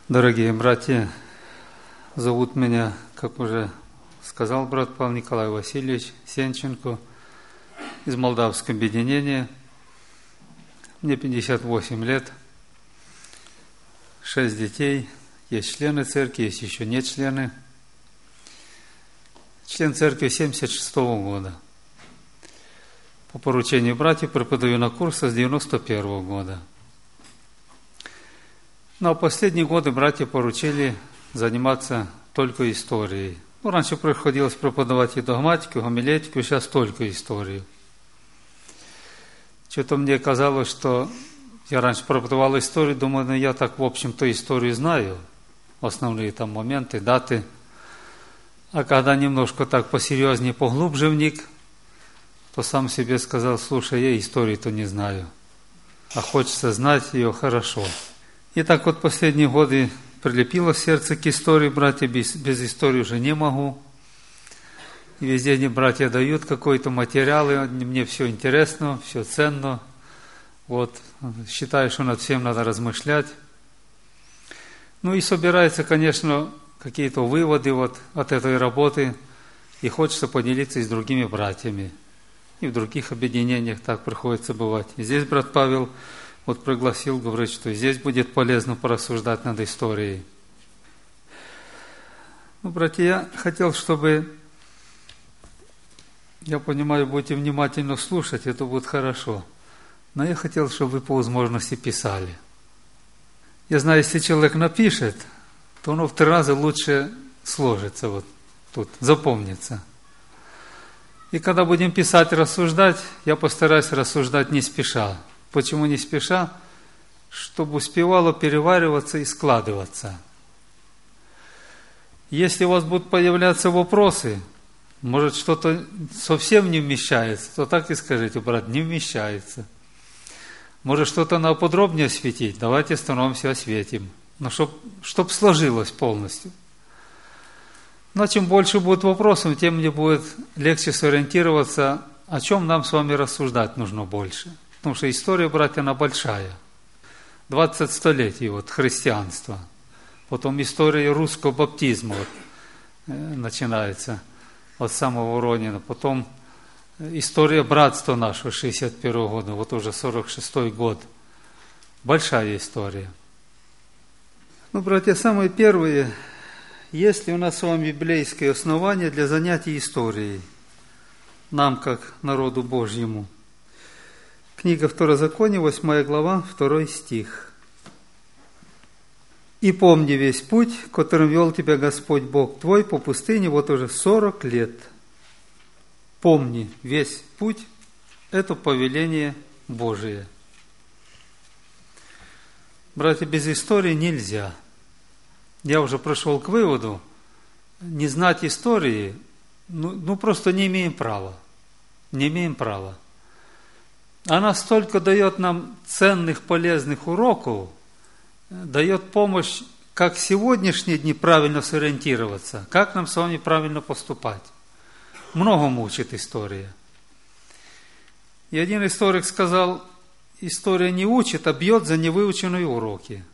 Дорогие братья, зовут меня, как уже сказал брат Павел Николай Васильевич Сенченко из Молдавского объединения. Мне 58 лет, 6 детей, есть члены церкви, есть еще не члены. Член церкви 1976 года. По поручению братьев преподаю на курсах с 1991 года. Но последние годы братья поручили заниматься только историей. Раньше приходилось преподавать и догматику, и гомилетику, сейчас только историю. Что-то мне казалось, что я раньше преподавал историю, думаю, я так, в общем-то, историю знаю, основные там моменты, даты. А когда немножко так посерьезнее, поглубже вник, то сам себе сказал, слушай, я историю-то не знаю, а хочется знать ее хорошо. И так вот последние годы прилепило сердце к истории, братья, без истории уже не могу. И везде они, братья, дают какой-то материал, и мне все интересно, все ценно. Вот, считаю, что над всем надо размышлять. Ну и собираются, конечно, какие-то выводы вот от этой работы, и хочется поделиться и с другими братьями. И в других объединениях так приходится бывать. И здесь брат Павел вот пригласил, говорит, что здесь будет полезно порассуждать над историей. Ну, братья, я хотел, чтобы, я понимаю, будете внимательно слушать, это будет хорошо. Но я хотел, чтобы вы по возможности писали. Я знаю, если человек напишет, то оно в 3 раза лучше сложится вот тут, запомнится. И когда будем писать, рассуждать, я постараюсь рассуждать не спеша. Почему не спеша? Чтобы успевало перевариваться и складываться. Если у вас будут появляться вопросы, может что-то совсем не вмещается, то так и скажите, брат, не вмещается. Может что-то надо подробнее осветить, давайте становимся осветим. Но чтоб сложилось полностью. Но чем больше будет вопросов, тем мне будет легче сориентироваться, о чем нам с вами рассуждать нужно больше. Потому что история, братья, она большая. 20 столетий вот, христианства. Потом история русского баптизма вот, начинается от самого Ронина. Потом история братства нашего 61 года, вот уже 46 год. Большая история. Ну, братья, самое первое, есть ли у нас с вами библейское основание для занятий историей? Нам, как народу Божьему. Книга Второзакония, 8 глава, 2 стих. «И помни весь путь, которым вел тебя Господь Бог твой по пустыне вот уже 40 лет». Помни весь путь, это повеление Божие. Братья, без истории нельзя. Я уже пришел к выводу, не знать истории, ну просто не имеем права. Не имеем права. Она столько дает нам ценных, полезных уроков, дает помощь, как в сегодняшние дни правильно сориентироваться, как нам с вами правильно поступать. Многому учит история. И один историк сказал, история не учит, а бьет за невыученные уроки.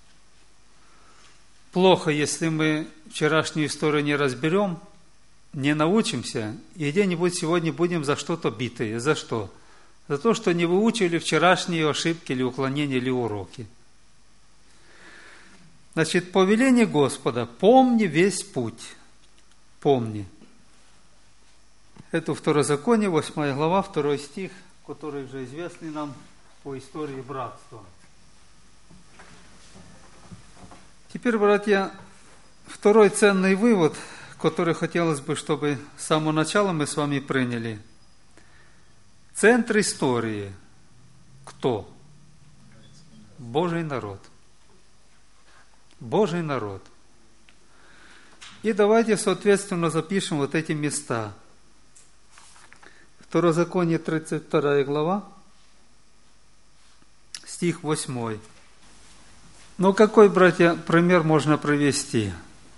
Плохо, если мы вчерашнюю историю не разберем, не научимся, и где-нибудь сегодня будем за что-то битые. За что? За то, что не выучили вчерашние ошибки или уклонения, или уроки. Значит, повеление Господа, помни весь путь. Помни. Это Второзаконие, 8 глава, 2 стих, который уже известный нам по истории братства. Теперь, братья, второй ценный вывод, который хотелось бы, чтобы с самого начала мы с вами приняли. Центр истории. Кто? Божий народ. Божий народ. И давайте, соответственно, запишем вот эти места. Второзаконие, 32 глава, стих 8. Ну, какой, братья, пример можно привести?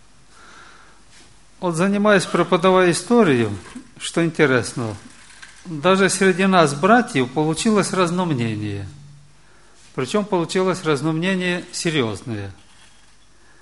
Вот занимаясь преподавая историю, что интересно, даже среди нас, братьев, получилось разномнение. Причем получилось разномнение серьезное.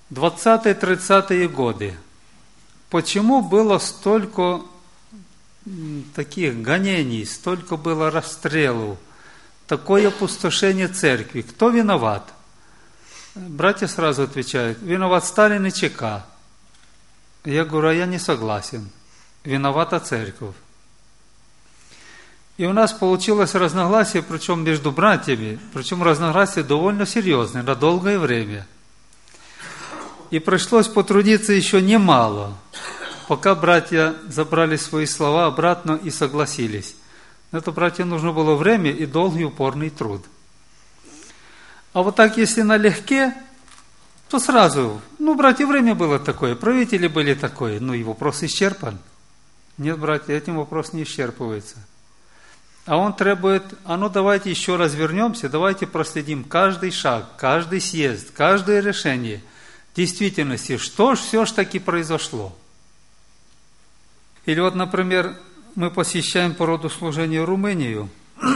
20-30-е годы. Почему было столько таких гонений, столько было расстрелов, такое опустошение церкви? Кто виноват? Братья сразу отвечают: виноват Сталин и ЧК. Я говорю: а я не согласен. Виновата церковь. И у нас получилось разногласие, причем между братьями, причем разногласие довольно серьезное, на долгое время. И пришлось потрудиться еще немало, пока братья забрали свои слова обратно и согласились. Это братьям нужно было время и долгий упорный труд. А вот так, если налегке, то сразу, братья, время было такое, правители были такое, и вопрос исчерпан. Нет, братья, этим вопрос не исчерпывается. А он требует: давайте еще раз вернемся, давайте проследим каждый шаг, каждый съезд, каждое решение. В действительности, что ж все ж таки произошло? Или вот, например, мы посещаем по роду служения Румынию,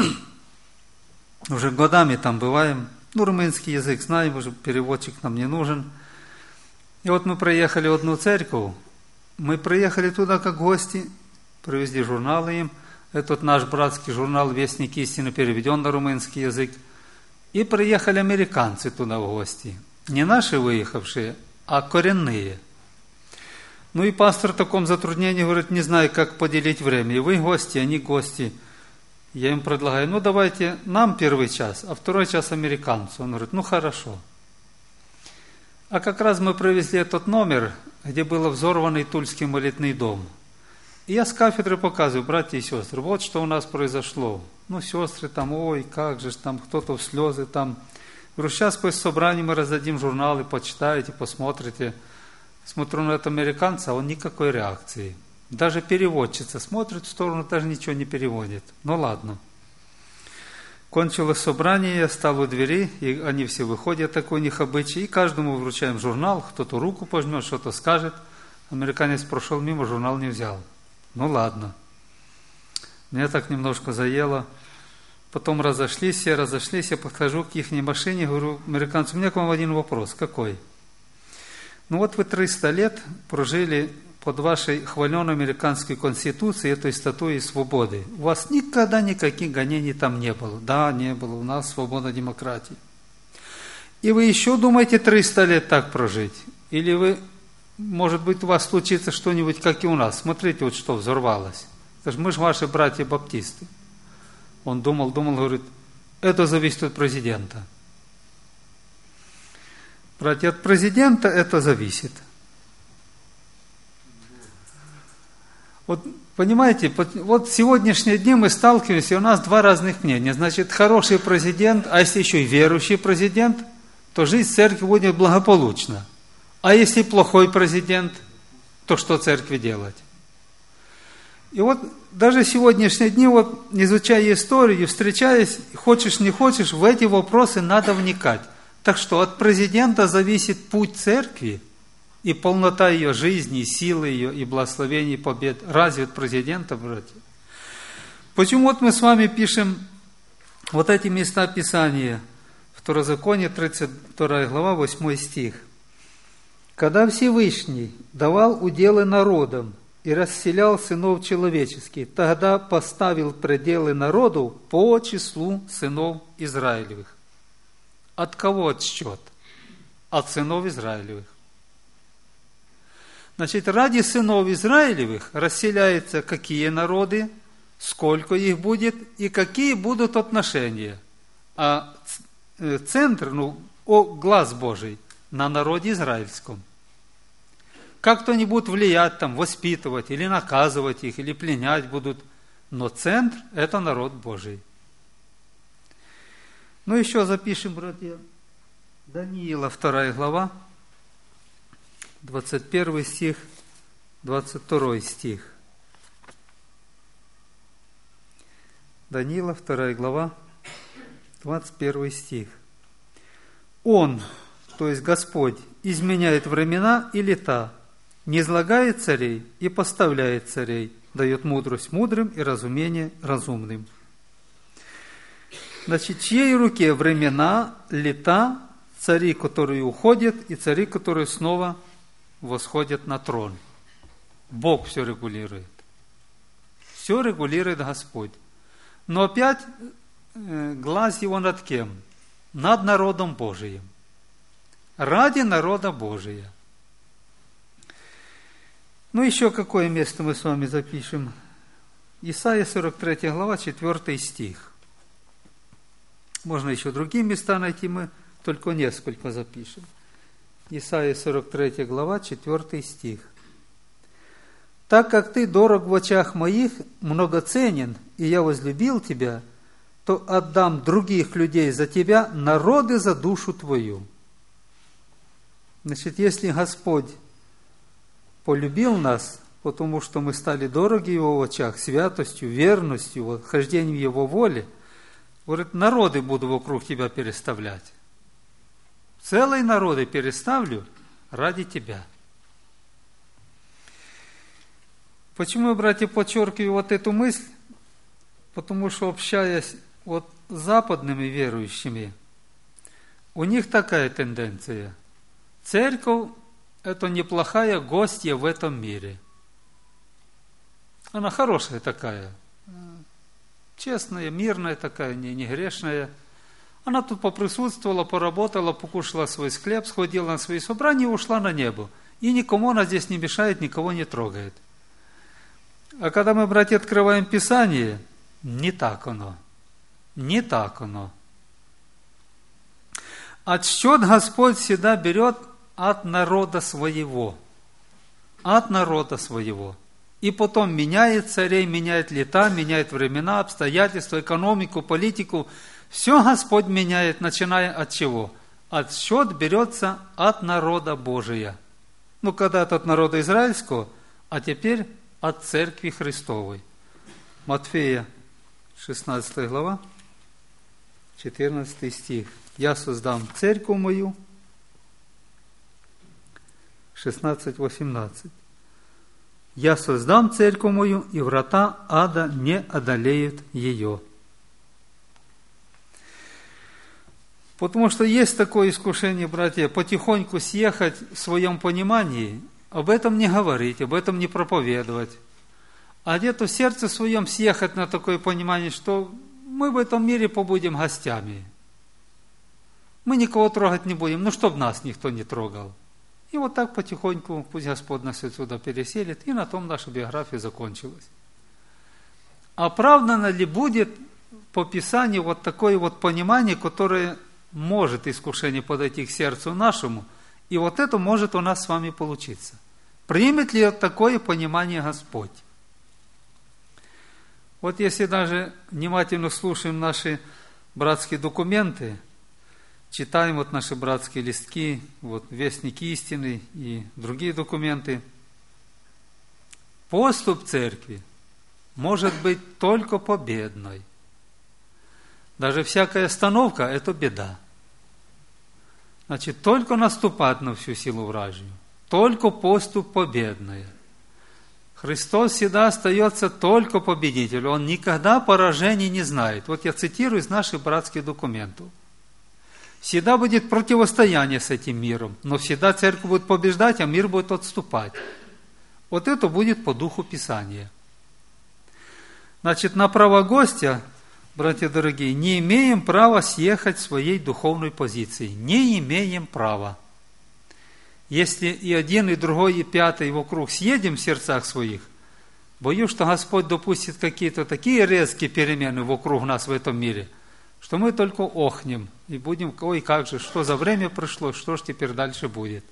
уже годами там бываем, румынский язык знаем, уже переводчик нам не нужен. И вот мы приехали в одну церковь, мы приехали туда как гости, привезли журналы им. Этот наш братский журнал «Вестник истины» переведен на румынский язык. И приехали американцы туда в гости. Не наши выехавшие, а коренные. И пастор в таком затруднении говорит: не знаю, как поделить время. И вы гости, они гости. Я им предлагаю: давайте нам первый час, а второй час американцу. Он говорит: хорошо. А как раз мы привезли этот номер, где был взорванный Тульский молитвенный дом. И я с кафедры показываю: братья и сестры, вот что у нас произошло. Сестры там: ой, как же там, кто-то в слезы там. Говорю: сейчас после собрания мы раздадим журналы, почитаете, посмотрите. Смотрю на этого американца, а он никакой реакции. Даже переводчица смотрит в сторону, даже ничего не переводит. Ладно. Кончилось собрание, я стал у двери, и они все выходят, такой у них обычай, и каждому вручаем журнал, кто-то руку пожмет, что-то скажет. Американец прошел мимо, журнал не взял. Ладно. Меня так немножко заело. Потом разошлись, я подхожу к их машине, говорю: американцу, у меня к вам один вопрос. Какой? Вы 300 лет прожили под вашей хваленой американской конституцией, этой статуей свободы. У вас никогда никаких гонений там не было. Да, не было. У нас свобода демократии. И вы еще думаете 300 лет так прожить? Или может быть, у вас случится что-нибудь, как и у нас. Смотрите, вот что взорвалось. Мы же ваши братья-баптисты. Он думал, говорит: это зависит от президента. Братья, от президента это зависит. Понимаете, в сегодняшние дни мы сталкиваемся, и у нас два разных мнения. Значит, хороший президент, а если еще и верующий президент, то жизнь церкви будет благополучна. А если плохой президент, то что церкви делать? И даже сегодняшние дни, изучая историю, встречаясь, хочешь не хочешь, в эти вопросы надо вникать. Так что от президента зависит путь церкви и полнота ее жизни, и силы ее, и благословений, и побед. Разве от президента, братья? Почему мы с вами пишем эти места Писания? Второзаконие, 32 глава, 8 стих. «Когда Всевышний давал уделы народам и расселял сынов человеческих, тогда поставил пределы народу по числу сынов Израилевых». От кого отсчет? От сынов Израилевых. Значит, ради сынов Израилевых расселяются какие народы, сколько их будет и какие будут отношения. А центр, глаз Божий на народе израильском. Как кто-нибудь влиять там, воспитывать, или наказывать их, или пленять будут. Но центр – это народ Божий. Еще запишем, братья, Даниила, 2 глава, 21 стих, 22 стих. Даниила, 2 глава, 21 стих. Он, то есть Господь, изменяет времена и лета, низлагает царей и поставляет царей, дает мудрость мудрым и разумение разумным. Значит, в чьей руке времена, лета, цари, которые уходят, и цари, которые снова восходят на трон. Бог все регулирует. Все регулирует Господь. Но опять глаз его над кем? Над народом Божиим. Ради народа Божия. Ну, еще какое место мы с вами запишем? Исайя 43 глава, 4 стих. Можно еще другие места найти, мы только несколько запишем. Исайя 43 глава, 4 стих. «Так как ты дорог в очах моих, многоценен, и я возлюбил тебя, то отдам других людей за тебя, народы за душу твою». Значит, если Господь полюбил нас, потому что мы стали дороги в Его очах, святостью, верностью, хождением в Его воле, говорит, народы буду вокруг тебя переставлять. Целые народы переставлю ради тебя. Почему, братья, подчеркиваю вот эту мысль? Потому что, общаясь вот с западными верующими, у них такая тенденция. Церковь – это неплохая гостья в этом мире. Она хорошая такая, честная, мирная такая, не грешная. Она тут поприсутствовала, поработала, покушала свой хлеб, сходила на свои собрания и ушла на небо. И никому она здесь не мешает, никого не трогает. А когда мы, братья, открываем Писание, не так оно. Не так оно. Отсчет Господь всегда берет от народа своего. От народа своего. И потом меняет царей, меняет лета, меняет времена, обстоятельства, экономику, политику. Все Господь меняет, начиная от чего? Отсчет берется от народа Божия. Ну, когда-то от народа израильского, а теперь от Церкви Христовой. Матфея, 16 глава, 14 стих. «Я создам церковь мою». 16:18. «Я создам церковь мою, и врата ада не одолеют ее». Потому что есть такое искушение, братья, потихоньку съехать в своем понимании, об этом не говорить, об этом не проповедовать. А где-то в сердце своем съехать на такое понимание, что мы в этом мире побудем гостями. Мы никого трогать не будем, ну, чтоб нас никто не трогал. И вот так потихоньку, пусть Господь нас отсюда переселит, и на том наша биография закончилась. Оправдано ли будет по Писанию вот такое вот понимание, которое может искушение подойти к сердцу нашему, и вот это может у нас с вами получиться. Примет ли такое понимание Господь? Вот если даже внимательно слушаем наши братские документы, читаем вот наши братские листки, вот Вестник истины и другие документы, поступ церкви может быть только победной. Даже всякая остановка – это беда. Значит, только наступать на всю силу вражью, только поступ победный. Христос всегда остается только победителем, Он никогда поражений не знает. Вот я цитирую из наших братских документов. Всегда будет противостояние с этим миром, но всегда церковь будет побеждать, а мир будет отступать. Вот это будет по духу Писания. Значит, на право гостя, братья дорогие, не имеем права съехать с своей духовной позиции. Не имеем права. Если и один, и другой, и пятый вокруг съедем в сердцах своих, боюсь, что Господь допустит какие-то такие резкие перемены вокруг нас в этом мире, что мы только охнем и будем, ой, как же, что за время прошло, что ж теперь дальше будет.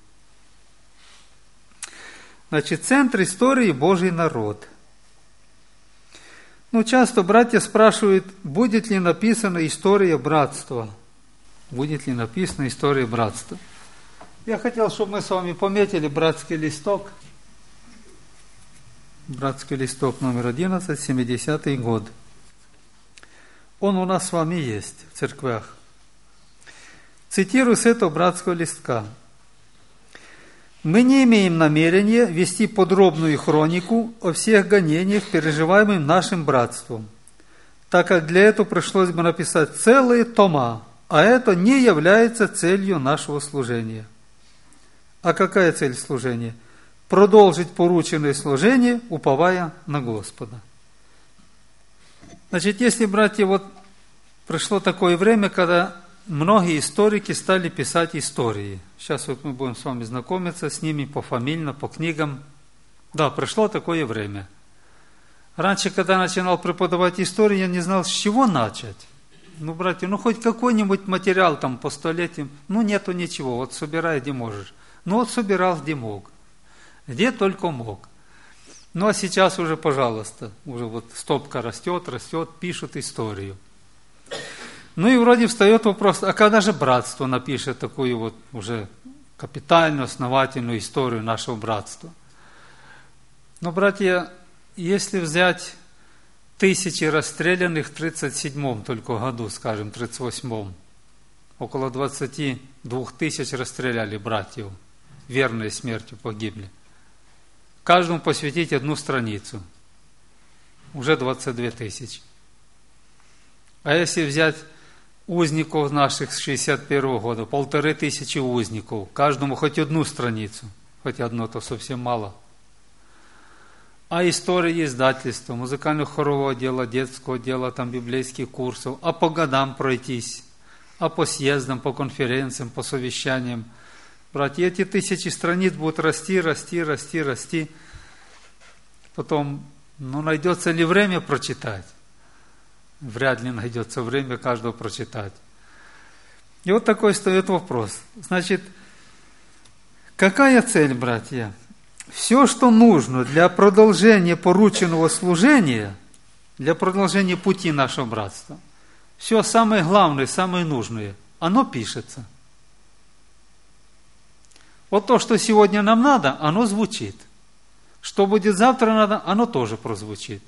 Значит, центр истории – Божий народ. Ну, часто братья спрашивают, будет ли написана история братства. Будет ли написана история братства. Я хотел, чтобы мы с вами пометили братский листок. Братский листок номер 11, 70-й год. Он у нас с вами есть в церквях. Цитирую с этого братского листка. «Мы не имеем намерения вести подробную хронику о всех гонениях, переживаемых нашим братством, так как для этого пришлось бы написать целые тома, а это не является целью нашего служения. А какая цель служения? Продолжить порученное служение, уповая на Господа. Значит, если, братья, вот пришло такое время, когда многие историки стали писать истории. Сейчас вот мы будем с вами знакомиться с ними пофамильно, по книгам. Да, пришло такое время. Раньше, когда я начинал преподавать историю, я не знал, с чего начать. Братья, хоть какой-нибудь материал там по столетиям, нету ничего, вот собирай, где можешь. Вот собирал, где мог. Где только мог. А сейчас уже, пожалуйста, уже вот стопка растет, пишут историю. И вроде встает вопрос, а когда же братство напишет такую вот уже капитальную, основательную историю нашего братства? Братья, если взять тысячи расстрелянных в 1937 только году, скажем, 1938, около 22 тысяч расстреляли братьев, верной смертью погибли. Каждому посвятить одну страницу, уже 22 тысячи. А если взять узников наших с 1961 года, 1500 узников, каждому хоть одну страницу, хоть одно, то совсем мало. А истории издательства, музыкально-хорового дела, детского дела, там библейских курсов, а по годам пройтись, а по съездам, по конференциям, по совещаниям. Братья, эти 1000 страниц будут расти. Потом, найдется ли время прочитать? Вряд ли найдется время каждого прочитать. И вот такой встает вопрос. Значит, какая цель, братья? Все, что нужно для продолжения порученного служения, для продолжения пути нашего братства, все самое главное, самое нужное, оно пишется. Вот то, что сегодня нам надо, оно звучит. Что будет завтра надо, оно тоже прозвучит.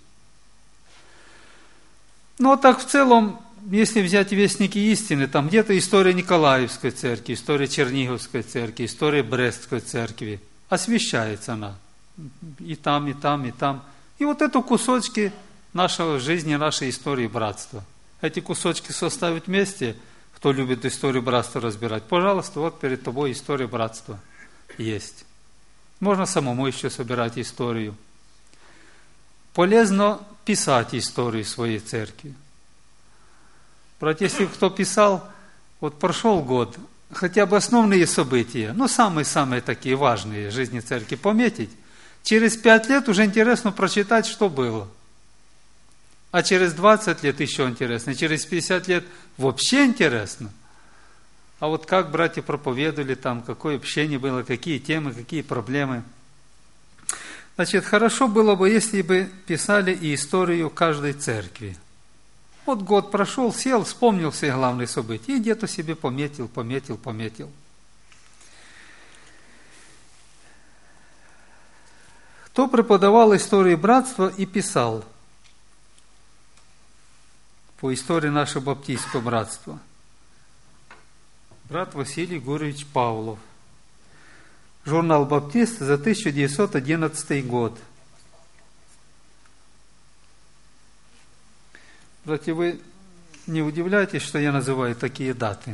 Так в целом, если взять вестники истины, там где-то история Николаевской церкви, история Черниговской церкви, история Брестской церкви, освещается она. И там, и там, и там. И вот это кусочки нашей жизни, нашей истории братства. Эти кусочки составить вместе, кто любит историю братства разбирать, пожалуйста, вот перед тобой история братства есть. Можно самому еще собирать историю. Полезно писать историю своей церкви. Братья, если кто писал, вот прошел год, хотя бы основные события, самые-самые такие важные в жизни церкви пометить, через 5 лет уже интересно прочитать, что было. А через 20 лет еще интересно, через 50 лет вообще интересно. А вот как братья проповедовали там, какое общение было, какие темы, какие проблемы. Значит, хорошо было бы, если бы писали и историю каждой церкви. Вот год прошел, сел, вспомнил все главные события и где-то себе пометил. Кто преподавал историю братства и писал по истории нашего баптистского братства? Брат Василий Гурьевич Павлов. Журнал «Баптист» за 1911 год. Братья, вы не удивляйтесь, что я называю такие даты.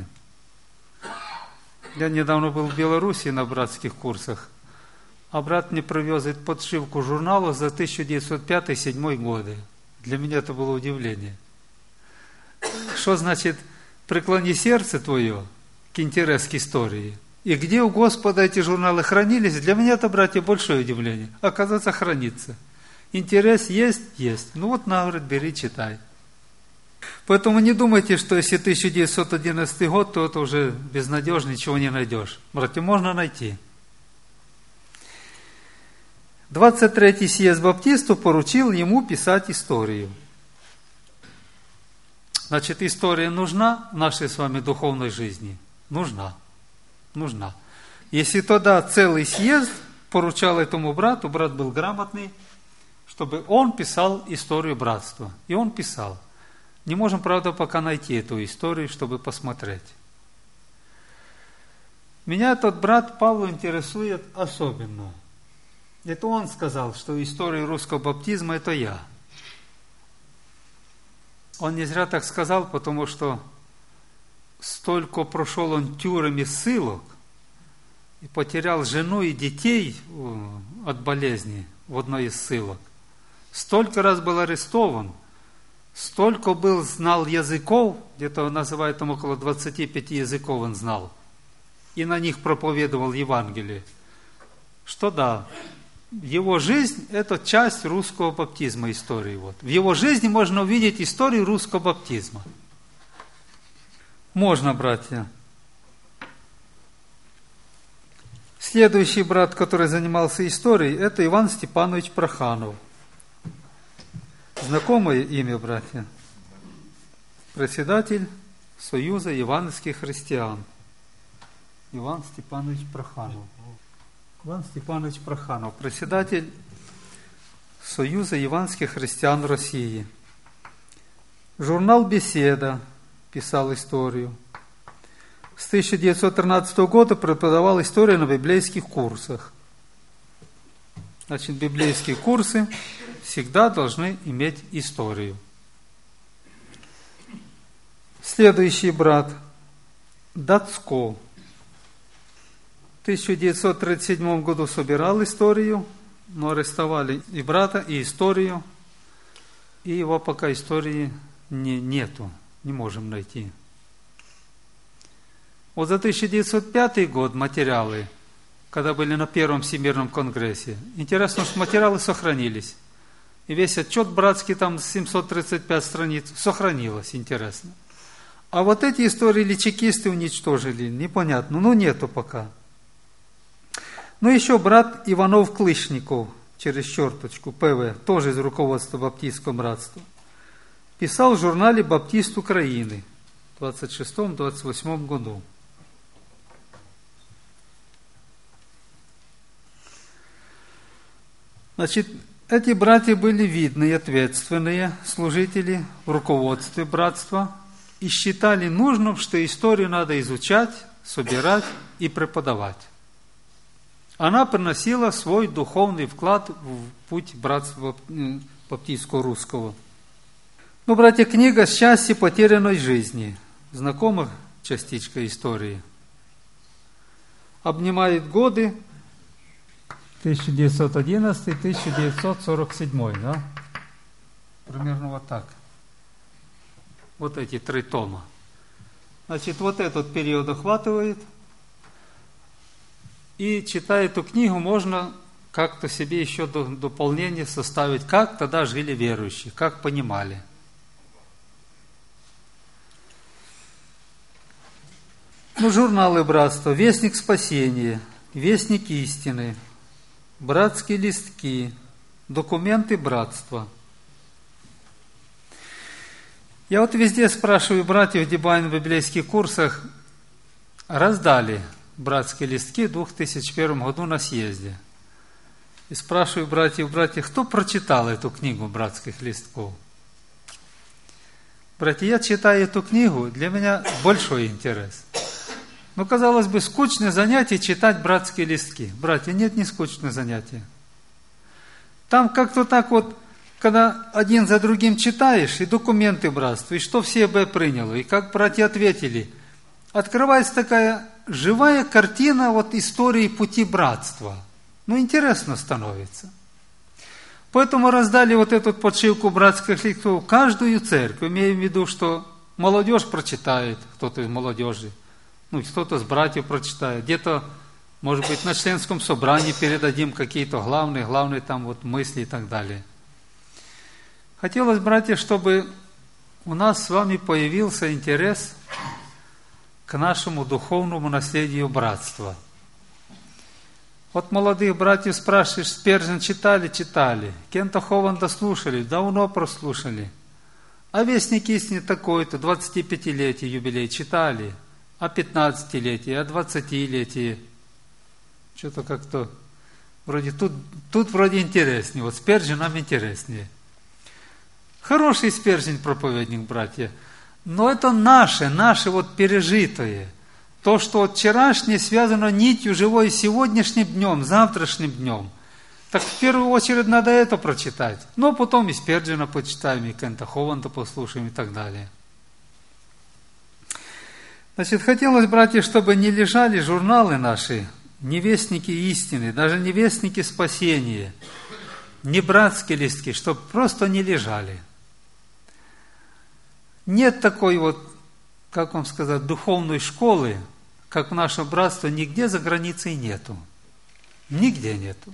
Я недавно был в Беларуси на братских курсах, а брат мне привез подшивку журнала за 1905-1907 годы. Для меня это было удивление. Что значит «преклони сердце твое» к интерес к истории? И где у Господа эти журналы хранились, для меня это, братья, большое удивление. Оказывается, хранится. Интерес есть? Есть. Говорит, бери, читай. Поэтому не думайте, что если 1911 год, то это уже безнадежно, ничего не найдешь. Братья, можно найти. 23-й съезд баптистов поручил ему писать историю. Значит, история нужна в нашей с вами духовной жизни? Нужна. Если тогда целый съезд поручал этому брату, брат был грамотный, чтобы он писал историю братства. И он писал. Не можем, правда, пока найти эту историю, чтобы посмотреть. Меня этот брат Павел интересует особенно. Это он сказал, что история русского баптизма – это я. Он не зря так сказал, потому что столько прошел он тюрем и ссылок, и потерял жену и детей от болезни в одной из ссылок. Столько раз был арестован, столько знал языков, где-то называют там около 25 языков он знал, и на них проповедовал Евангелие, что да, его жизнь – это часть русского баптизма, истории. Вот. В его жизни можно увидеть историю русского баптизма. Можно, братья. Следующий брат, который занимался историей, это Иван Степанович Проханов. Знакомое имя, братья? Председатель Союза евангельских христиан. Иван Степанович Проханов. Иван Степанович Проханов, председатель Союза евангельских христиан России. Журнал «Беседа» писал историю. С 1913 года преподавал историю на библейских курсах. Значит, библейские курсы всегда должны иметь историю. Следующий брат Дацко. В 1937 году собирал историю, но арестовали и брата, и историю, и его пока истории нету, не можем найти. Вот за 1905 год материалы, когда были на Первом Всемирном конгрессе, интересно, что материалы сохранились. И весь отчет братский, там 735 страниц, сохранилось, интересно. А вот эти истории или чекисты уничтожили, непонятно, нету пока. Еще брат Иванов-Клышников, через черточку, ПВ, тоже из руководства Баптистского братства, писал в журнале «Баптист Украины» в 26-28 году. Значит, эти братья были видные, ответственные служители в руководстве братства и считали нужным, что историю надо изучать, собирать и преподавать. Она приносила свой духовный вклад в путь братства баптистского русского. Братья, книга «Счастье потерянной жизни». Знакома частичка истории? Обнимает годы 1911-1947, да? Примерно вот так. Вот эти 3 тома. Значит, вот этот период охватывает. И, читая эту книгу, можно как-то себе еще дополнение составить, как тогда жили верующие, как понимали. Журналы братства: «Вестник спасения», «Вестник истины», «Братские листки», «Документы братства». Я вот везде спрашиваю братьев, где бываю на библейских курсах, раздали братские листки в 2001 году на съезде. И спрашиваю братьев, кто прочитал эту книгу братских листков? Братья, я читаю эту книгу, для меня большой интерес. Казалось бы, скучное занятие читать братские листки. Братья, нет, не скучное занятие. Там как-то так вот, когда один за другим читаешь, и документы братства, и что все бы приняло, и как братья ответили, открывается такая живая картина истории пути братства. Интересно становится. Поэтому раздали эту подшивку братских листов в каждую церковь, имея в виду, что молодежь прочитает, кто-то из молодежи, кто-то из братьев прочитает, где-то, может быть, на членском собрании передадим какие-то главные там мысли и так далее. Хотелось, братья, чтобы у нас с вами появился интерес к нашему духовному наследию братства. Молодых братьев спрашиваешь, Спержен читали? Читали. Кента Хованда слушали? Давно прослушали. А «Вестник истины» такой-то, 25-летие юбилей читали? А 15-летие, а 20-летие? Что-то как-то вроде тут вроде интереснее. Спержен нам интереснее. Хороший Спержен проповедник, братья. Но это наше пережитое. То, что вчерашнее связано нитью живой сегодняшним днем, завтрашним днем. Так в первую очередь надо это прочитать. Но потом и Спержена почитаем, и Кента Хованда послушаем и так далее. Значит, хотелось, братья, чтобы не лежали журналы наши, невестники истины, даже невестники спасения, не братские листки, чтобы просто не лежали. Нет такой вот, как вам сказать, духовной школы, как в нашем братстве, нигде за границей нету. Нигде нету.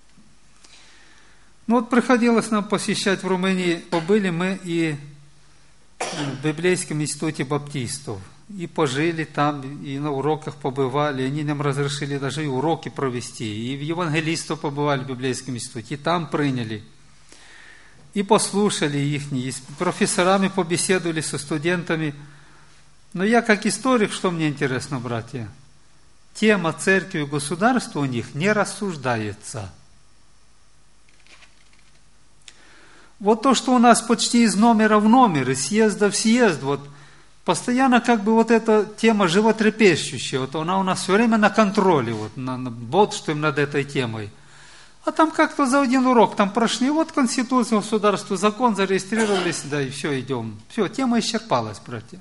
Ну вот приходилось нам посещать в Румынии, побыли мы и в Библейском институте баптистов, и пожили там, и на уроках побывали, они нам разрешили даже и уроки провести, и в евангелистов побывали в Библейском институте, и там приняли, и послушали их, и с профессорами побеседовали, со студентами. Но я как историк, что мне интересно, братья, тема церкви и государства у них не рассуждается. Вот то, что у нас почти из номера в номер, из съезда в съезд, вот постоянно как бы вот эта тема животрепещущая, вот она у нас все время на контроле, вот бодствуем над этой темой. А там как-то за один урок там прошли, вот Конституция государства, закон, зарегистрировались, да и все, идем. Все, тема исчерпалась, братья.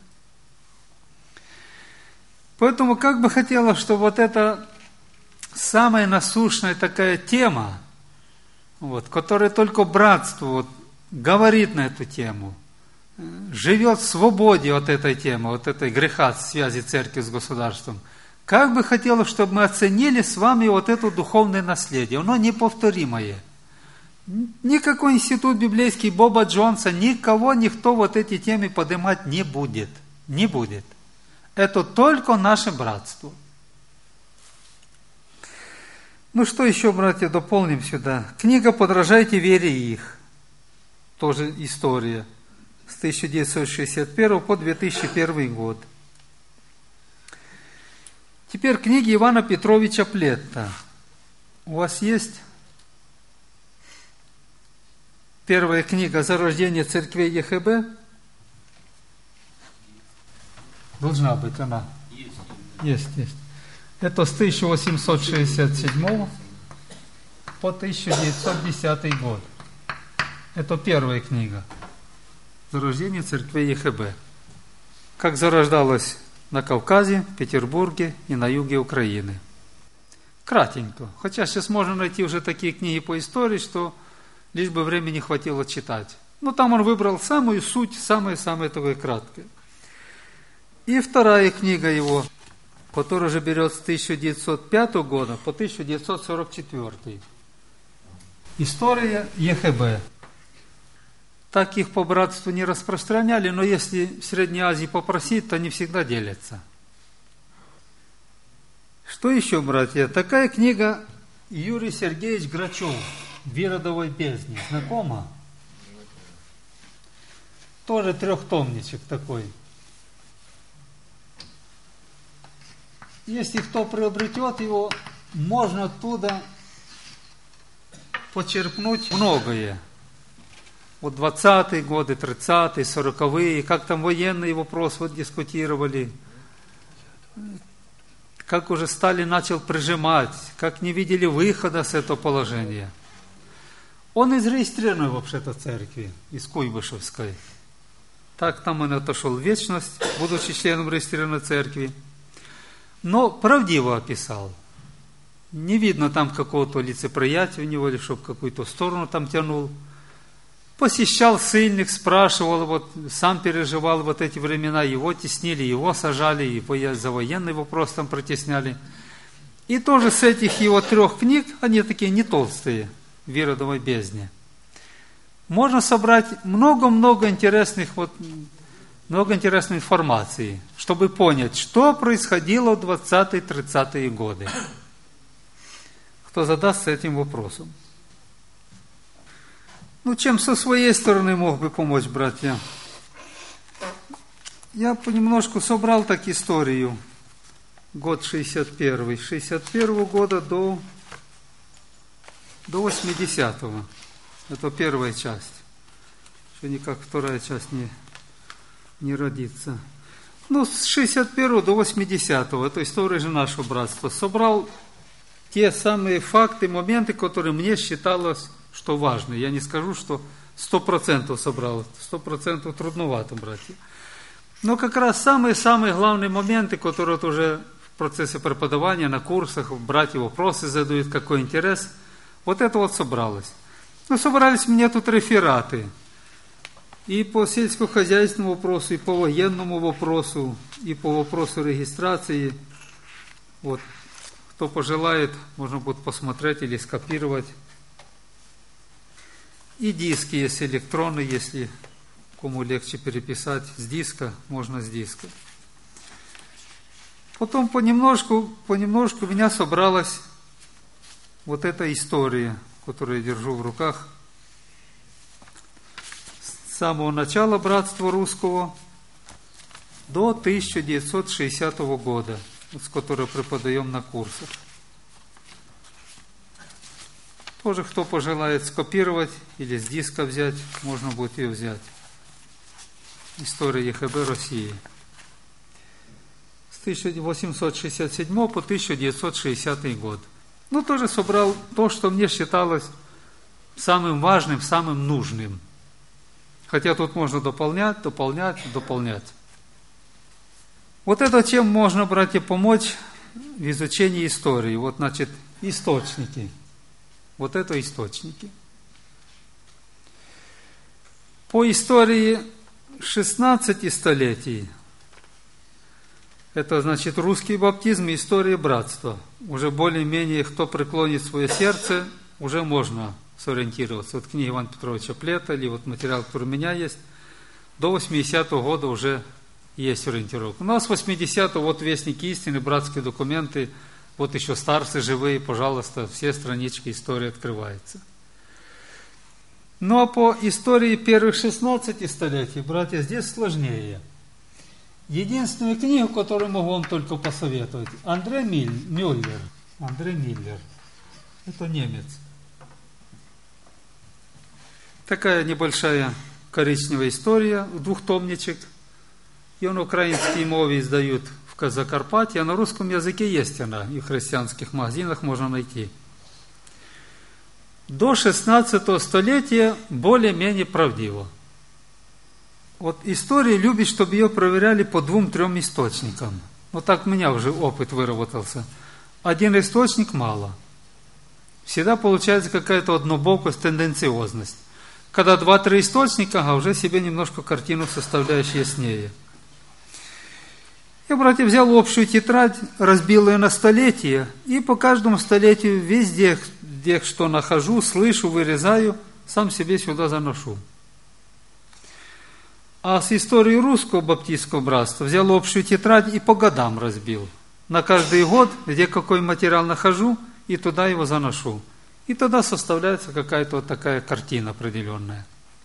Поэтому как бы хотелось, чтобы вот эта самая насущная такая тема, вот, которая только братство вот, говорит на эту тему, живет в свободе от этой темы, от этой греха, связи церкви с государством. Как бы хотелось, чтобы мы оценили с вами вот это духовное наследие. Оно неповторимое. Никакой институт библейский Боба Джонса, никто вот эти темы поднимать не будет. Не будет. Это только наше братство. Ну что еще, братья, дополним сюда. Книга «Подражайте вере их». Тоже история. С 1961 по 2001 год. Теперь книги Ивана Петровича Плетта. У вас есть первая книга «Зарождение церквей ЕХБ»? Должна быть она. Есть. Это с 1867 по 1910 год. Это первая книга. «Зарождение церквей ЕХБ». Как зарождалось на Кавказе, в Петербурге и на юге Украины. Кратенько. Хотя сейчас можно найти уже такие книги по истории, что лишь бы времени хватило читать. Но там он выбрал самую суть, самое-самое такое краткое. И вторая книга его, которая же берет с 1905 года по 1944. История ЕХБ. Так их по братству не распространяли, но если в Средней Азии попросить, то не всегда делятся. Что еще, братья? Такая книга Юрий Сергеевич Грачев «В Иродовой бездне». Знакома? Тоже трехтомничек такой. Если кто приобретет его, можно оттуда почерпнуть многое. Вот 20-е годы, 30-е, 40-е, как там военный вопрос вот дискутировали, как уже Сталин начал прижимать, как не видели выхода с этого положения. Он из зарегистрированной вообще-то церкви, из Куйбышевской. Так там он отошел в вечность, будучи членом регистрированной церкви. Но правдиво описал. Не видно там какого-то лицеприятия у него, или чтобы какую-то сторону там тянул. Посещал ссыльных, спрашивал, вот, сам переживал вот эти времена, его теснили, его сажали, и за военный вопрос там протесняли. И тоже с этих его 3 книг, они такие не толстые, в Иродовой бездне, можно собрать много-много интересных, много интересной информации, чтобы понять, что происходило в 20-30-е годы. Кто задастся этим вопросом? Чем со своей стороны мог бы помочь, братья? Я понемножку собрал так историю. Год 61. С 61 года до 80-го. Это первая часть. Еще никак вторая часть не родится. С 61 до 80-го. Это история же нашего братства. Собрал те самые факты, моменты, которые мне считалось, что важно. Я не скажу, что 100% собрал. 100% трудновато, братья. Но как раз самые-самые главные моменты, которые вот уже в процессе преподавания, на курсах, братья вопросы задают, какой интерес, вот это вот собралось. Ну, собрались у меня тут рефераты. И по сельскохозяйственному вопросу, и по военному вопросу, и по вопросу регистрации. Вот, кто пожелает, можно будет посмотреть или скопировать. И диски есть электронные, если кому легче переписать с диска, можно с диска. Потом понемножку у меня собралась вот эта история, которую я держу в руках. С самого начала братства русского до 1960 года, с которого преподаем на курсах. Тоже, кто пожелает скопировать или с диска взять, можно будет ее взять. История ЕХБ России. С 1867 по 1960 год. Ну, тоже собрал то, что мне считалось самым важным, самым нужным. Хотя тут можно дополнять. Вот это чем можно, братья, помочь в изучении истории. Вот, значит, источники. Вот это источники. По истории 16 столетий, это значит русский баптизм и история братства. Уже более-менее, кто преклонит свое сердце, уже можно сориентироваться. Вот книга Ивана Петровича Плета, или вот материал, который у меня есть, до 80-го года уже есть ориентировка. У нас 80-го, вот Вестники истины, братские документы, вот еще старцы живые, пожалуйста, все странички истории открываются. Ну а по истории первых 16 столетий, братья, здесь сложнее. Единственную книгу, которую могу вам только посоветовать, Андрей Мюллер. Это немец. Такая небольшая коричневая история, двухтомничек. И он украинские мовы издают в Закарпатье, а на русском языке есть она, и в христианских магазинах можно найти. До 16 столетия более-менее правдиво. Вот история любит, чтобы ее проверяли по 2-3 источникам. Вот так у меня уже опыт выработался. Один источник мало. Всегда получается какая-то однобокость, тенденциозность. Когда 2-3 источника, а уже себе немножко картину составляешь яснее. Я, братья, взял общую тетрадь, разбил ее на столетия, и по каждому столетию везде, где что нахожу, слышу, вырезаю, сам себе сюда заношу. А с историей русского баптистского братства взял общую тетрадь и по годам разбил. На каждый год, где какой материал нахожу, и туда его заношу. И тогда составляется какая-то вот такая картина определенная.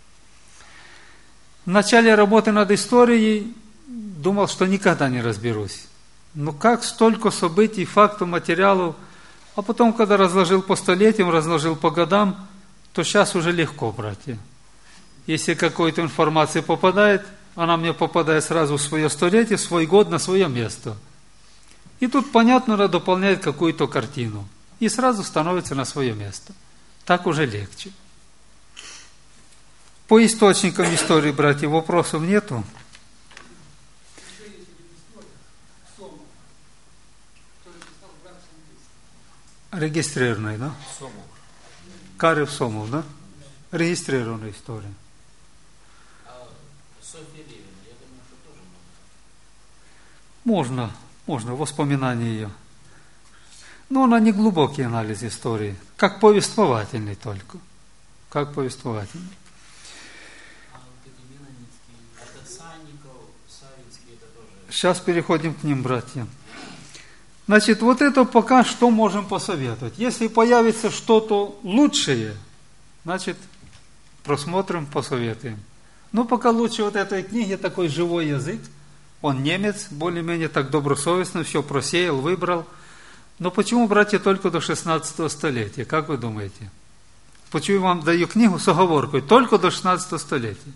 В начале работы над историей думал, что никогда не разберусь. Ну как столько событий, фактов, материалов, а потом, когда разложил по столетиям, разложил по годам, то сейчас уже легко, братья. Если какая-то информация попадает, она мне попадает сразу в свое столетие, в свой год, на свое место. И тут, понятно, надо дополнять какую-то картину. И сразу становится на свое место. Так уже легче. По источникам истории, братья, вопросов нету. Регистрированная, да? Сомов. Карев Сомов, да? Регистрированная история. А Софья Левина, я думаю, что тоже Можно, воспоминания ее. Но она не глубокий анализ истории, как повествовательный только. Как повествовательный. А вот эти менонитские, это Санников, Савинский, это тоже... Сейчас переходим к ним, братья. Значит, вот это пока что можем посоветовать. Если появится что-то лучшее, значит, просмотрим, посоветуем. Но пока лучше вот этой книги такой живой язык. Он немец, более-менее так добросовестно, все просеял, выбрал. Но почему, братья, только до 16 столетия? Как вы думаете? Почему я вам даю книгу с оговоркой? Только до 16 столетия.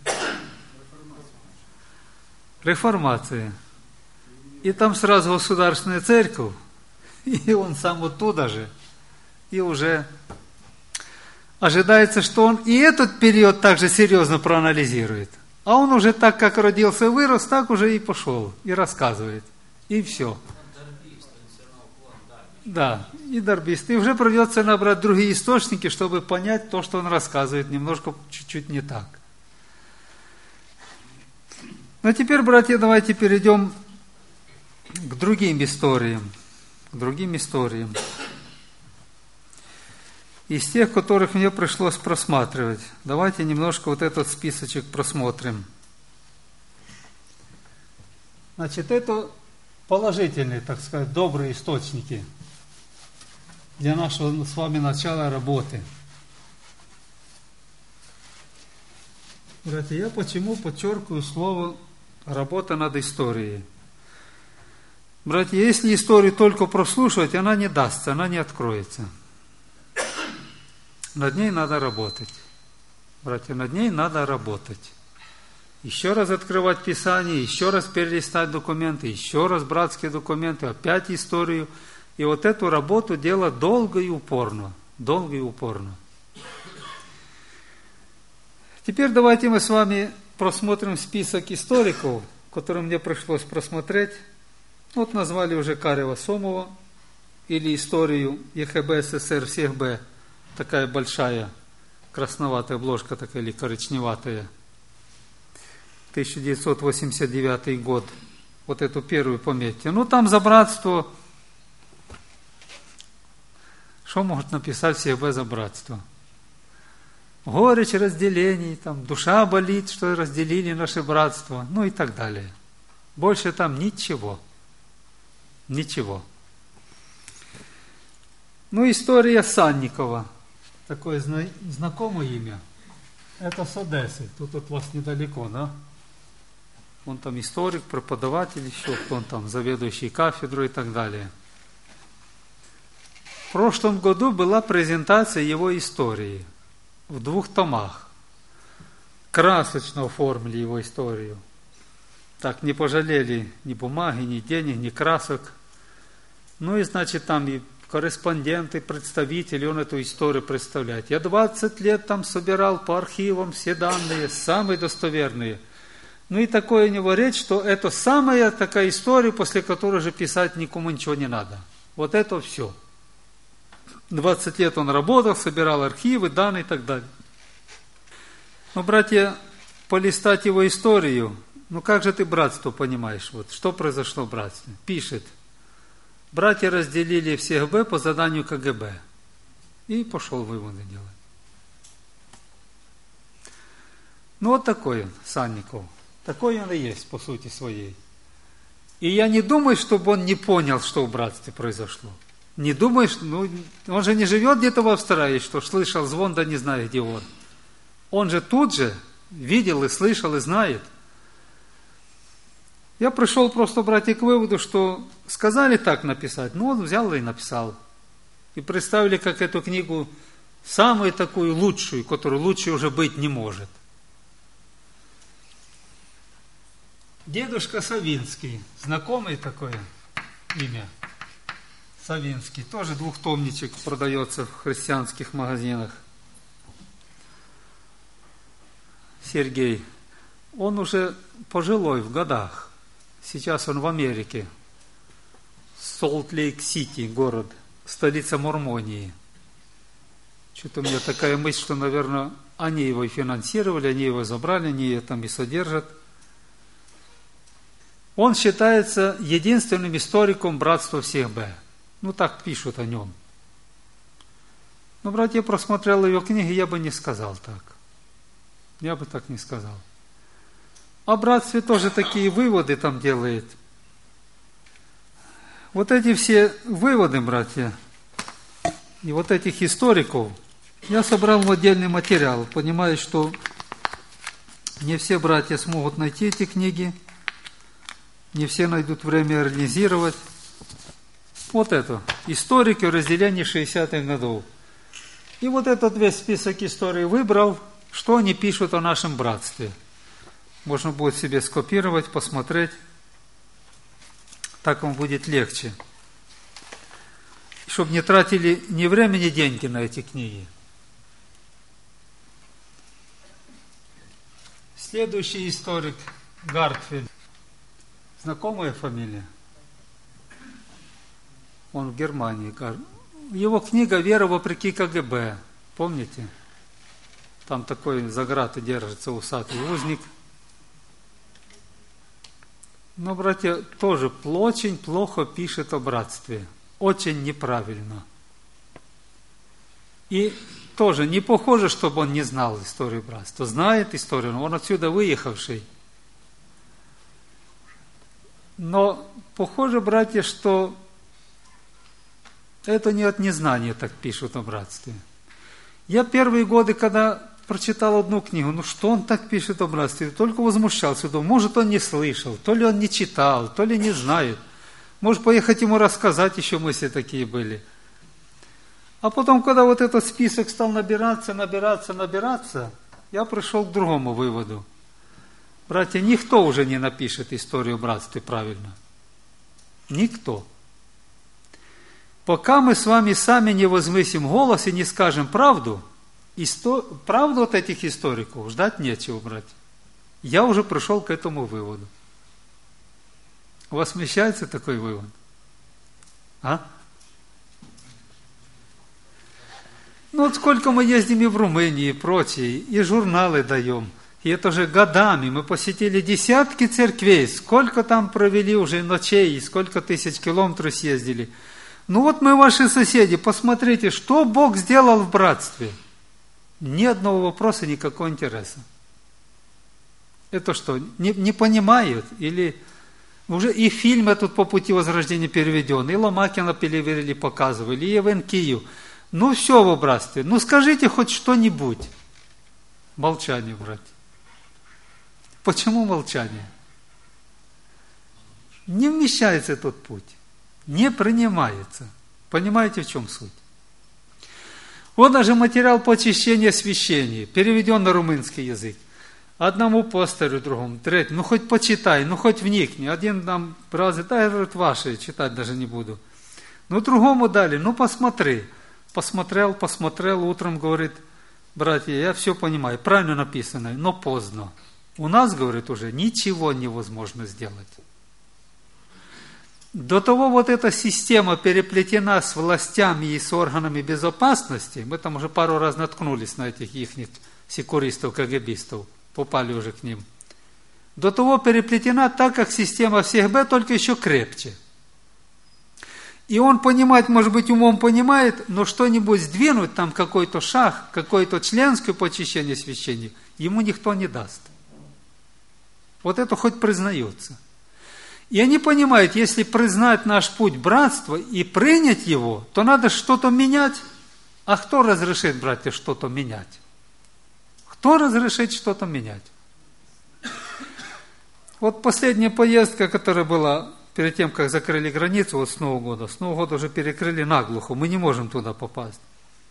Реформация. И там сразу государственная церковь, и он сам оттуда же. И уже ожидается, что он и этот период также серьезно проанализирует. А он уже так, как родился и вырос, так уже и пошел, и рассказывает. И все. Да, и дарбист. И уже придется набрать другие источники, чтобы понять то, что он рассказывает, немножко, чуть-чуть не так. Но теперь, братья, давайте перейдем к другим историям. Из тех, которых мне пришлось просматривать. Давайте немножко вот этот списочек просмотрим. Значит, это положительные, так сказать, добрые источники для нашего с вами начала работы. Братья, я почему подчеркиваю слово «работа над историей»? Братья, если историю только прослушивать, она не дастся, она не откроется. Над ней надо работать. Братья, над ней надо работать. Еще раз открывать Писание, еще раз перелистать документы, еще раз братские документы, опять историю. И вот эту работу делать долго и упорно. Долго и упорно. Теперь давайте мы с вами просмотрим список историков, который мне пришлось просмотреть. Вот назвали уже Карева Сомова, или историю ЕХБ СССР всех Б. Такая большая, красноватая обложка такая, или коричневатая. 1989 год. Вот эту первую пометьте. Ну, там за братство. Что может написать всех Б за братство? Горечь разделений, там, душа болит, что разделили наше братство, ну и так далее. Больше там ничего. Ничего. Ну, история Санникова. Такое знакомое имя. Это с Одессы. Тут от вас недалеко, да? Он там историк, преподаватель еще, он там заведующий кафедрой и так далее. В прошлом году была презентация его истории в 2 томах. Красочно оформили его историю. Так, не пожалели ни бумаги, ни денег, ни красок. Ну и, значит, там и корреспонденты, представители, он эту историю представляет. Я 20 лет там собирал по архивам все данные, самые достоверные. Ну и такое у него речь, что это самая такая история, после которой же писать никому ничего не надо. Вот это все. 20 лет он работал, собирал архивы, данные и так далее. Но, братья, полистать его историю, ну как же ты братство понимаешь? Вот что произошло в братстве? Пишет. Братья разделили всех Б по заданию КГБ. И пошел выводы делать. Ну вот такой он, Санников. Такой он и есть, по сути своей. И я не думаю, чтобы он не понял, что в братстве произошло. Не думаешь, ну, он же не живет где-то в Австралии, что слышал звон, да не знаю, где он. Он же тут же видел и слышал, и знает. Я пришел просто, братья, к выводу, что сказали так написать, ну, он взял и написал. И представили, как эту книгу, самую такую лучшую, которую лучше уже быть не может. Дедушка Савинский, знакомое такое имя? Савинский, тоже 2-томничек продается в христианских магазинах. Сергей, он уже пожилой в годах. Сейчас он в Америке. Солт-Лейк-Сити, город, столица Мормонии. Что-то у меня такая мысль, что, наверное, они его и финансировали, они его забрали, они ее там и содержат. Он считается единственным историком братства всех Б. Ну, так пишут о нем. Но, братья, просмотрел ее книги, я бы не сказал так. Я бы так не сказал. О братстве тоже такие выводы там делает. Вот эти все выводы, братья, и вот этих историков, я собрал в отдельный материал. Понимаю, что не все братья смогут найти эти книги, не все найдут время организировать. Вот это. Историки в разделении 60-х годов. И вот этот весь список историй выбрал, что они пишут о нашем братстве. Можно будет себе скопировать, посмотреть. Так вам будет легче. Чтобы не тратили ни время, ни деньги на эти книги. Следующий историк Гартфельд. Знакомая фамилия? Он в Германии. Его книга «Вера вопреки КГБ». Помните? Там такой за граты держится усатый узник. Но, братья, тоже очень плохо пишет о братстве. Очень неправильно. И тоже не похоже, чтобы он не знал историю братства. Знает историю, но он отсюда выехавший. Но похоже, братья, что это не от незнания так пишут о братстве. Я первые годы, когда прочитал одну книгу, что он так пишет о братстве, только возмущался. Думал, может, он не слышал, то ли он не читал, то ли не знает. Может, поехать ему рассказать, еще мысли такие были. А потом, когда вот этот список стал набираться, я пришел к другому выводу. Братья, никто уже не напишет историю братства правильно. Никто. Пока мы с вами сами не возвысим голос и не скажем правду, правду от этих историков ждать нечего, братья. Я уже пришел к этому выводу. У вас смещается такой вывод? А? Ну вот сколько мы ездим и в Румынии, и прочее, и журналы даем. И это же годами. Мы посетили десятки церквей, сколько там провели уже ночей, и сколько тысяч километров съездили. Ну вот мы ваши соседи, посмотрите, что Бог сделал в братстве. Ни одного вопроса, никакого интереса. Это что, не понимают? Или уже и фильм этот по пути возрождения переведен, и Ломакина перевели, показывали, и Евенкию. Ну все в братстве, ну скажите хоть что-нибудь. Молчание, братья. Почему молчание? Не вмещается этот путь. Не принимается. Понимаете, в чем суть? Вот даже материал по очищению освящения, переведен на румынский язык. Одному пастырю, другому, третьему, ну хоть почитай, ну хоть вникни. Один нам брат, да, говорит, ваши, читать даже не буду. Ну другому дали, ну посмотри. Посмотрел, утром говорит, братья, я все понимаю, правильно написано, но поздно. У нас, говорит, уже ничего невозможно сделать. До того вот эта система переплетена с властями и с органами безопасности, мы там уже пару раз наткнулись на этих их секуристов, КГБистов, попали уже к ним. До того переплетена так, как система всех Б, только еще крепче. И он понимать, может быть, умом понимает, но что-нибудь сдвинуть, там какой-то шаг, какое-то членское по очищению священника, ему никто не даст. Вот это хоть признается. И они понимают, если признать наш путь братства и принять его, то надо что-то менять. А кто разрешит, братья, что-то менять? Кто разрешит что-то менять? Вот последняя поездка, которая была перед тем, как закрыли границу, вот с Нового года уже перекрыли наглухо, мы не можем туда попасть.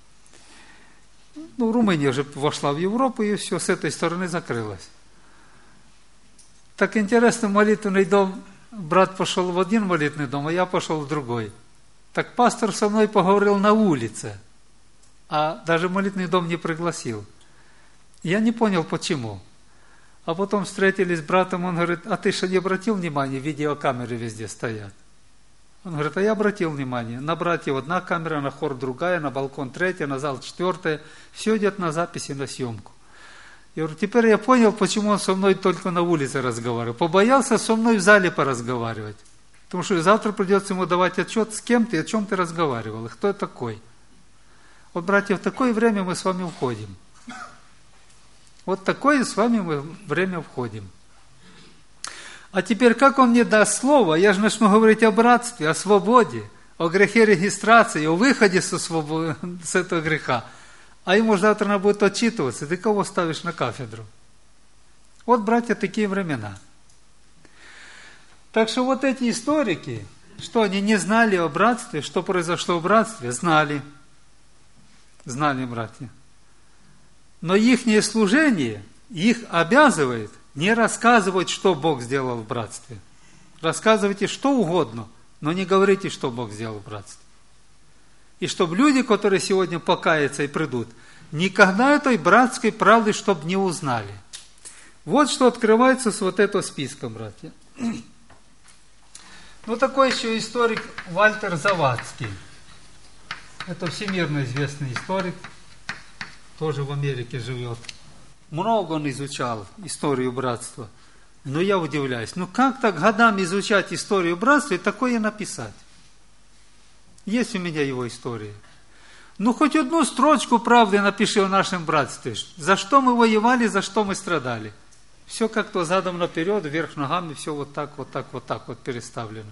Ну, Румыния уже вошла в Европу, и все с этой стороны закрылось. Так интересно, молитвенный дом, брат пошел в один молитвенный дом, а я пошел в другой. Так пастор со мной поговорил на улице, а даже молитвенный дом не пригласил. Я не понял, почему. А потом встретились с братом, он говорит, а ты что не обратил внимания, видеокамеры везде стоят? Он говорит, а я обратил внимание, на братьев одна камера, на хор другая, на балкон третья, на зал четвертая, все идет на записи, на съемку. Я говорю, теперь я понял, почему он со мной только на улице разговаривал. Побоялся со мной в зале поразговаривать. Потому что завтра придется ему давать отчет, с кем ты, о чем ты разговаривал, и кто я такой. Вот, братья, в такое время мы с вами входим. Вот такое с вами мы время входим. А теперь, как он мне даст слово, я же начну говорить о братстве, о свободе, о грехе регистрации, о выходе с этого греха. А ему завтра надо будет отчитываться, ты кого ставишь на кафедру? Вот, братья, такие времена. Так что вот эти историки, что они не знали о братстве, что произошло в братстве, знали. Знали, братья. Но их служение их обязывает не рассказывать, что Бог сделал в братстве. Рассказывайте что угодно, но не говорите, что Бог сделал в братстве. И чтобы люди, которые сегодня покаятся и придут, никогда этой братской правды, чтобы не узнали. Вот что открывается с вот этого списка, братья. Ну, такой еще историк Вальтер Завадский. Это всемирно известный историк, тоже в Америке живет. Много он изучал историю братства. Но я удивляюсь, ну как так годами изучать историю братства и такое написать? Есть у меня его история. Ну хоть одну строчку правды напиши о нашем братстве. За что мы воевали, за что мы страдали. Все как-то задом наперед, вверх ногами, все вот так переставлено.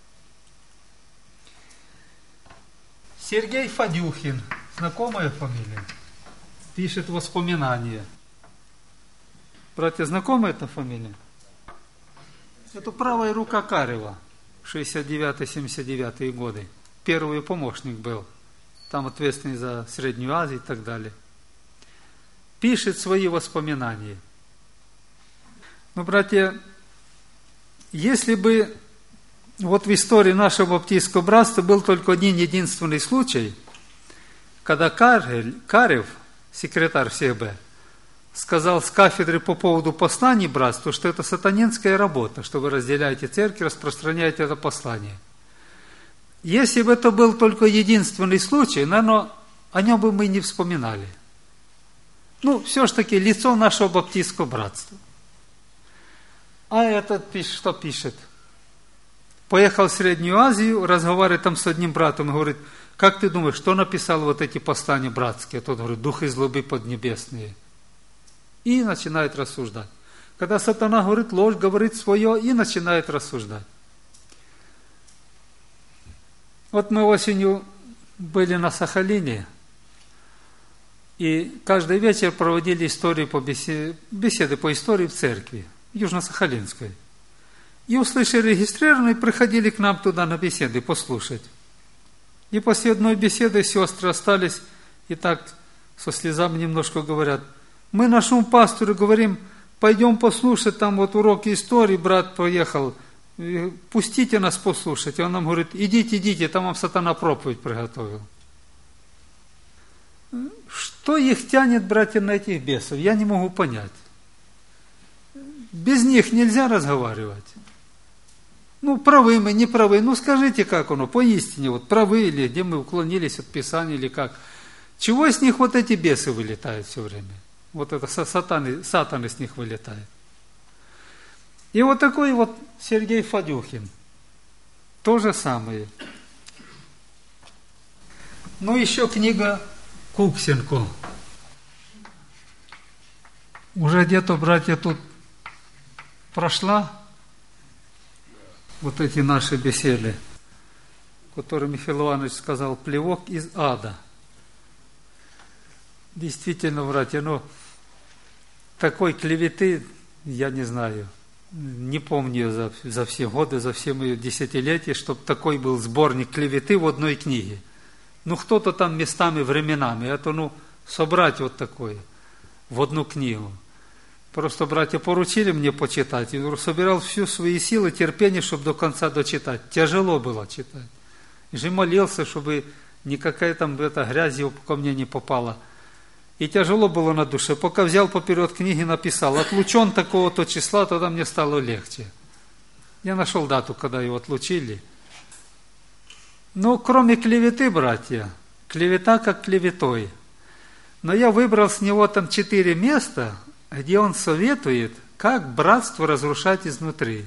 Сергей Фадюхин, знакомая фамилия, пишет воспоминания. Братья, знакомая эта фамилия? Это правая рука Карева, 69-79 годы. Первый помощник был, там ответственный за Среднюю Азию и так далее. Пишет свои воспоминания. Ну, братья, если бы вот в истории нашего баптистского братства был только один единственный случай, когда Карев, секретарь СЕБ, сказал с кафедры по поводу посланий братству, что это сатанинская работа, что вы разделяете церковь, распространяете это послание. Если бы это был только единственный случай, наверное, о нем бы мы не вспоминали. Ну, все-таки лицо нашего баптистского братства. А этот что пишет? Поехал в Среднюю Азию, разговаривает там с одним братом и говорит, как ты думаешь, кто написал вот эти послания братские? А тот говорит, дух и злобы поднебесные. И начинает рассуждать. Когда сатана говорит ложь, говорит свое и начинает рассуждать. Вот мы осенью были на Сахалине, и каждый вечер проводили беседы по истории в церкви, Южно-Сахалинской. И услышали регистрированные, приходили к нам туда на беседы послушать. И после одной беседы сестры остались и так со слезами немножко говорят, мы нашему пастору говорим, пойдем послушать, там вот уроки истории, брат поехал, пустите нас послушать. И он нам говорит, идите, там вам сатана проповедь приготовил. Что их тянет, братья, на этих бесов, я не могу понять. Без них нельзя разговаривать. Ну, правы мы, не правы. Ну, скажите, как оно, поистине, вот правы или где мы уклонились от Писания, или как. Чего из них вот эти бесы вылетают все время? Вот это сатаны с них вылетает. И вот такой вот Сергей Фадюхин. То же самое. Ну, еще книга Куксенко. Уже где-то, братья, тут прошла вот эти наши беседы, которые Михаил Иванович сказал, плевок из ада. Действительно, братья, такой клеветы, я не знаю, не помню за все годы, за все мои десятилетия, чтобы такой был сборник клеветы в одной книге. Ну, кто-то там местами, временами, это, собрать вот такое в одну книгу. Просто братья поручили мне почитать, и собирал всю свои силы, терпение, чтобы до конца дочитать. Тяжело было читать. И же молился, чтобы никакая там грязь ко мне не попала. И тяжело было на душе. Пока взял поперед книги, написал, отлучен такого-то числа, тогда мне стало легче. Я нашел дату, когда его отлучили. Кроме клеветы, братья, клевета как клеветой. Но я выбрал с него там 4 места, где он советует, как братство разрушать изнутри.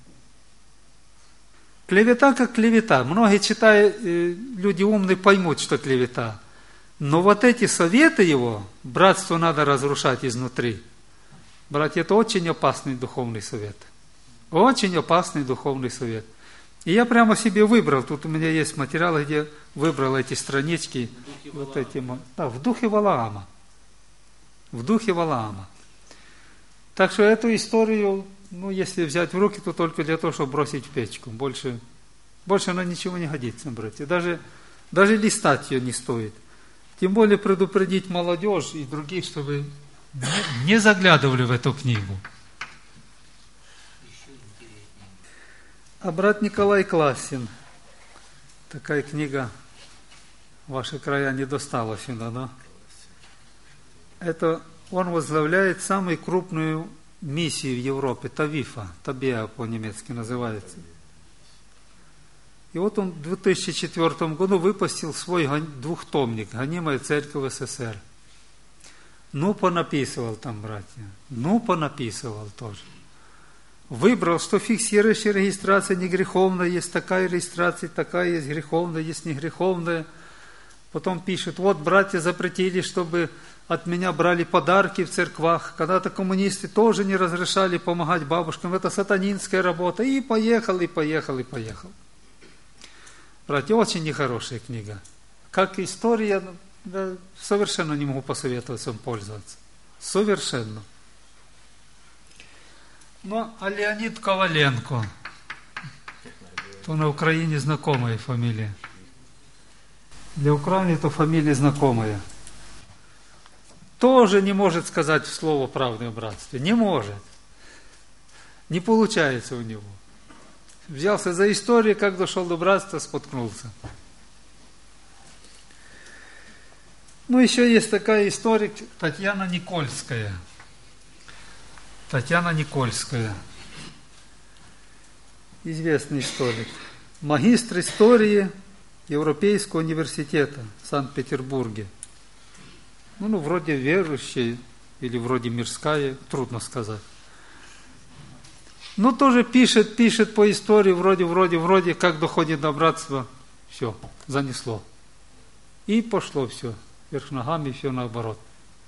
Клевета как клевета. Многие, читая, люди умные, поймут, что клевета. Но вот эти советы его, братство надо разрушать изнутри. Братья, это очень опасный духовный совет. Очень опасный духовный совет. И я прямо себе выбрал, тут у меня есть материалы, где выбрал эти странички. В духе Валаама. В духе Валаама. Так что эту историю, если взять в руки, то только для того, чтобы бросить в печку. Больше она ничего не годится, братья. Даже листать ее не стоит. Тем более предупредить молодежь и других, чтобы не заглядывали в эту книгу. А брат Николай Классин, такая книга, ваши края не достала сюда, да? Это он возглавляет самую крупную миссии в Европе, Табеа по-немецки называется. И вот он в 2004 году выпустил свой двухтомник «Гонимая церковь СССР». Ну, понаписывал там, братья, понаписывал тоже. Выбрал, что фиксирующая регистрация не греховная, есть такая регистрация, такая есть греховная, есть не греховная. Потом пишет, вот братья запретили, чтобы от меня брали подарки в церквах. Когда-то коммунисты тоже не разрешали помогать бабушкам. Это сатанинская работа. И поехал. Братья, очень нехорошая книга. Как история, да, совершенно не могу посоветовать вам пользоваться. Совершенно. Ну, а Леонид Коваленко, то на Украине знакомая фамилия. Для Украины это фамилия знакомая. Тоже не может сказать слово «правды о братстве». Не может. Не получается у него. Взялся за историю, как дошел до братства, споткнулся. Ну, еще есть такая историк Татьяна Никольская. Известный историк. Магистр истории Европейского университета в Санкт-Петербурге. Ну, вроде верующая или вроде мирская, трудно сказать. Ну, тоже пишет по истории, вроде, как доходит до братства, все, занесло. И пошло все, вверх ногами, все наоборот.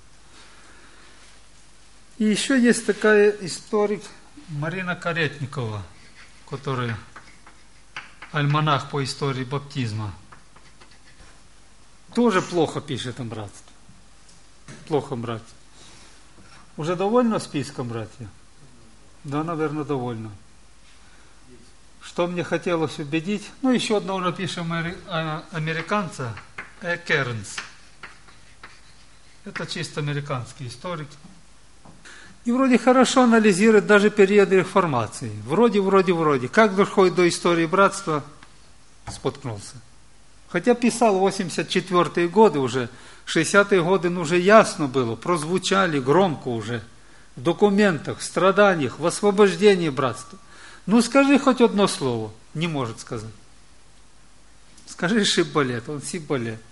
И еще есть такая историк Марина Каретникова, которая альманах по истории баптизма. Тоже плохо пишет о братстве. Плохо, братья. Уже довольно списком, братья? Да, наверное, довольно. Что мне хотелось убедить? Ну, еще одного напишем американца, Кернс. Это чисто американский историк. И вроде хорошо анализирует даже периоды реформации. Вроде. Как доходит до истории братства, споткнулся. Хотя писал 84-е годы уже, 60-е годы, уже ясно было, прозвучали громко уже. В документах, в страданиях, в освобождении братства. Ну, скажи хоть одно слово. Не может сказать. Скажи шиббалет, он сиббалет.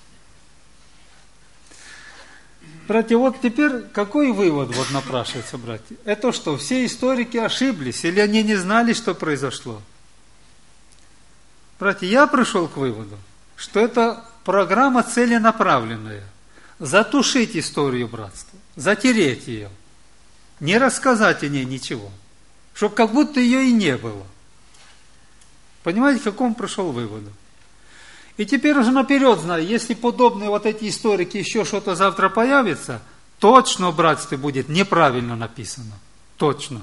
Братья, вот теперь какой вывод вот напрашивается, братья? Это что, все историки ошиблись, или они не знали, что произошло? Братья, я пришел к выводу, что это программа целенаправленная. Затушить историю братства, затереть ее. Не рассказать о ней ничего. Чтобы как будто ее и не было. Понимаете, к какому пришел выводу? И теперь уже наперед знаю, если подобные вот эти историки еще что-то завтра появится, точно в братстве будет неправильно написано. Точно.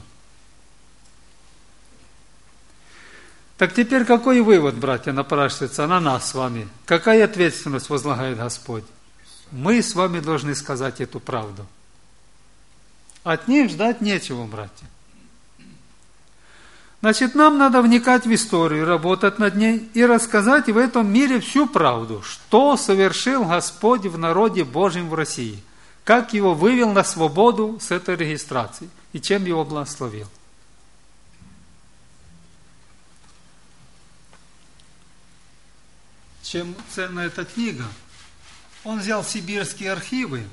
Так теперь какой вывод, братья, напрашивается на нас с вами? Какая ответственность возлагает Господь? Мы с вами должны сказать эту правду. От них ждать нечего, братья. Значит, нам надо вникать в историю, работать над ней и рассказать в этом мире всю правду, что совершил Господь в народе Божьем в России, как его вывел на свободу с этой регистрации и чем его благословил. Чем ценна эта книга? Он взял сибирские архивы,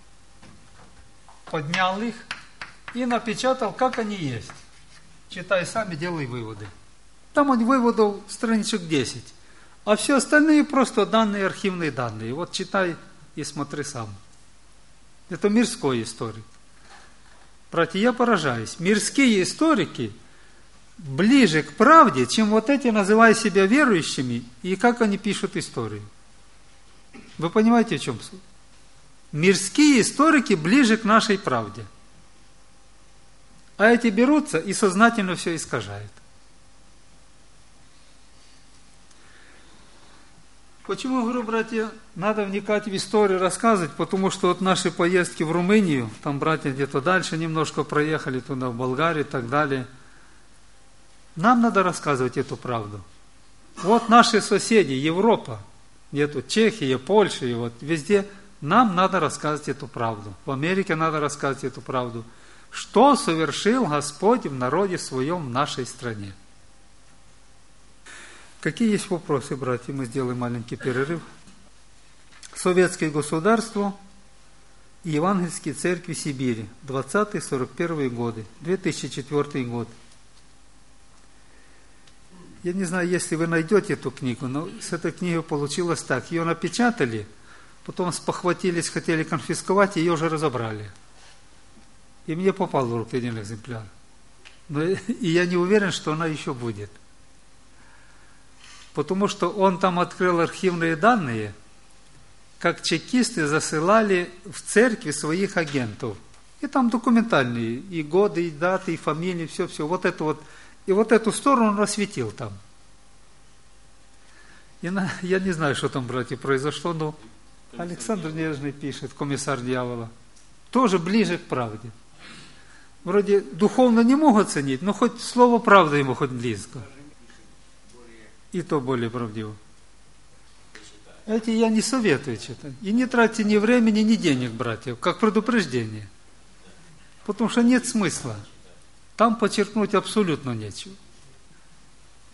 поднял их и напечатал, как они есть. Читай сами, делай выводы. Там он выводов страничек 10. А все остальные просто данные, архивные данные. Вот читай и смотри сам. Это мирской историк. Братья, я поражаюсь. Мирские историки ближе к правде, чем вот эти, называя себя верующими, и как они пишут историю. Вы понимаете, в чем суть? Мирские историки ближе к нашей правде. А эти берутся и сознательно все искажают. Почему, говорю, братья, надо вникать в историю, рассказывать? Потому что вот наши поездки в Румынию, там братья где-то дальше немножко проехали, туда в Болгарию и так далее. Нам надо рассказывать эту правду. Вот наши соседи, Европа, где-то Чехия, Польша, и вот везде нам надо рассказывать эту правду. В Америке надо рассказывать эту правду. что совершил Господь в народе своем в нашей стране. Какие есть вопросы, братья? Мы сделаем маленький перерыв. Советское государство и Евангельские церкви Сибири, 20-41 годы, 2004 год. Я не знаю, если вы найдете эту книгу, но с этой книгой получилось так. Ее напечатали, потом спохватились, хотели конфисковать, ее уже разобрали. И мне попал в руки один экземпляр. И я не уверен, что она еще будет. Потому что он там открыл архивные данные, как чекисты засылали в церкви своих агентов. И там документальные, и годы, и даты, и фамилии, все. Вот это вот. И вот эту сторону он осветил там. Я не знаю, что там, братья, произошло, но Александр Нежный пишет, комиссар дьявола, тоже ближе к правде. Вроде духовно не могут ценить, но хоть слово правды ему хоть близко. И то более правдиво. Эти я не советую читать. И не тратьте ни времени, ни денег, братья, как предупреждение. Потому что нет смысла. Там подчеркнуть абсолютно нечего.